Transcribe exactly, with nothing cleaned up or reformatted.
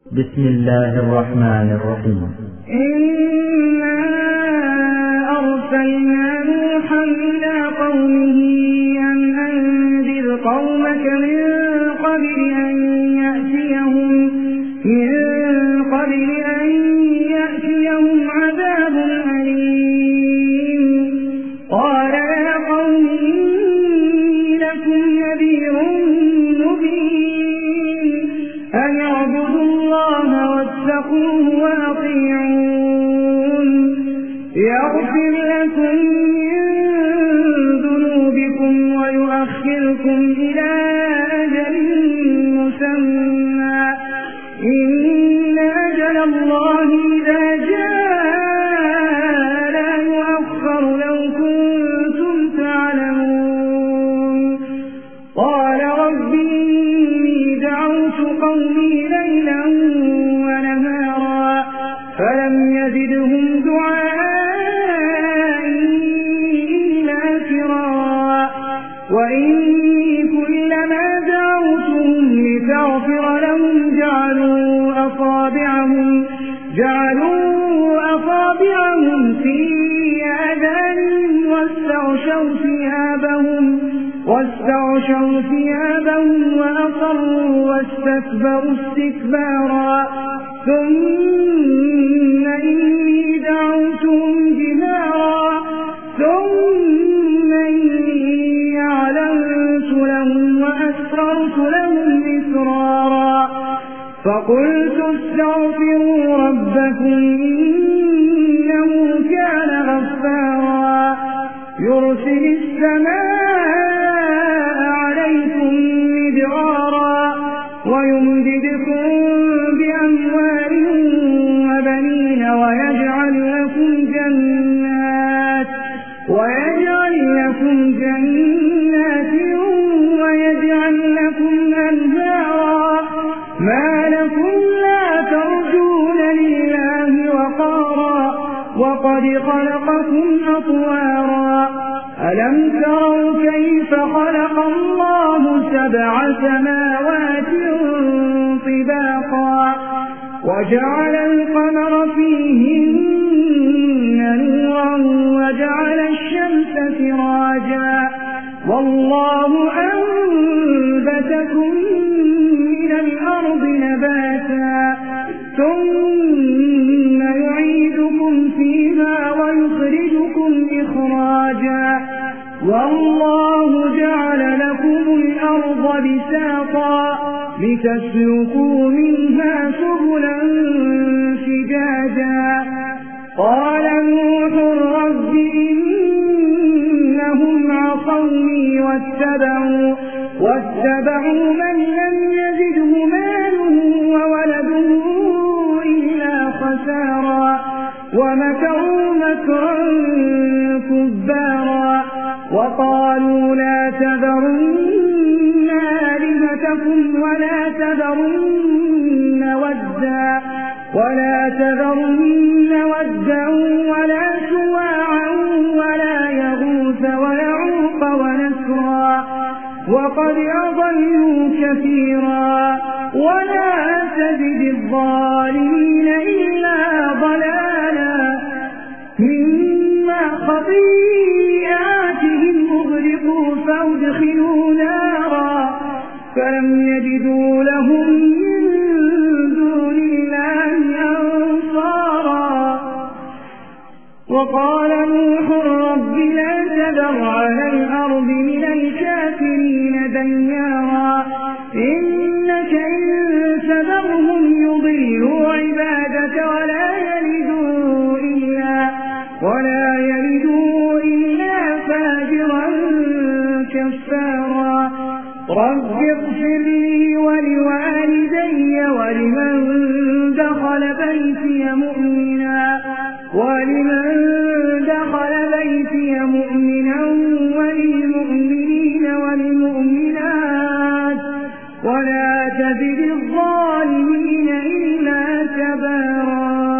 بسم الله الرحمن الرحيم. إنا أرسلنا نوحا إلى قومه أن أنذر قومك من قبل أن يأتيهم من قبل أن يأتيهم عذاب أليم. قال يا قوم إني لكم نذير مبين أن اعبدوا الله واتقوه وأطيعون يغفر لكم من ذنوبكم ويؤخركم إلى أجل مسمى إن أجل الله إذا جاء لا يؤخر لو كنتم تعلمون. قال رب إني دعوت قومي ليلا ونهارا فلم يزدهم دعائي إلا فرارا وإني كلما دعوتهم لتغفر لهم جعلوا أصابعهم جعلوا أصابعهم في آذانهم واستغشوا ثيابهم واستغشوا ثيابهم وأصروا واستكبروا استكبارا ثم إني دعوتهم جهارا ثم إني أعلنت لهم وأسررت لهم إسرارا فقلت استغفروا ربكم إنه كان غفارا يرسل السماء عليكم مدرارا ويمددكم بأموال وبنين ويجعل لكم جنات ويجعل لكم جنات ويجعل لكم أنهارا ما لكم لا ترجون لله وقارا وقد خلقكم أطوارا ألم تروا كيف خلق الله سبع سماوات طباقا وجعل القمر فيهن نورا وجعل الشمس سراجا والله أنبتكم من الأرض نباتا ثم يعيدكم فيها ويخرجكم إخراجا والله جعل لكم الأرض بساطا لتسلكوا منها سبلا فجاجا قال نوح رب إنهم عصوني واتبعوا واتبعوا من لم يزده ماله وولده إلا خسارا ومكروا مكرا كبارا وقالوا لا تذرن آلهتكم ولا تذرن ودا ولا تذرن ودا ولا سواعا ولا يغوث ويعوق ونسرا وقد أضلوا كثيرا ولا تزد الظالمين إلا ضلالا مما خطيئاتهم أغرقوا فأدخلوا نارا فلم يجدوا لهم من دون الله أنصارا وقال نوح رب لا تذر على الأرض من الكافرين ديارا إنك إن تذرهم يضلوا عبادك ولا يلدوا إلا ولا يلدوا إلا فاجرا كفارا رب اغفر لي ولوالدي ولمن دخل بيتي مؤمنا ولمن دخل بيتي مؤمنا وللمؤمنين والمؤمنات ولا تزد الظالمين